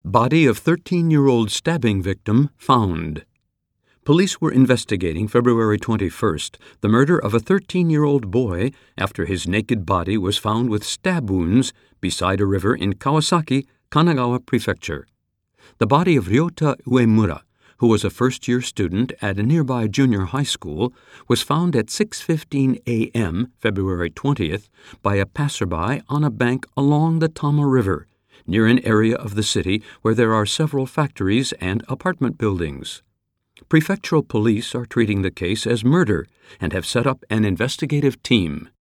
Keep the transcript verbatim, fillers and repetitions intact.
Body of thirteen-year-old stabbing victim found. Police were investigating February twenty-first the murder of a thirteen-year-old boy after his naked body was found with stab wounds beside a river in Kawasaki, Kanagawa Prefecture. The body of Ryota Uemura, who was a first-year student at a nearby junior high school, was found at six fifteen a.m. February twentieth by a passerby on a bank along the Tama River, near an area of the city where there are several factories and apartment buildings. Prefectural police are treating the case as murder and have set up an investigative team.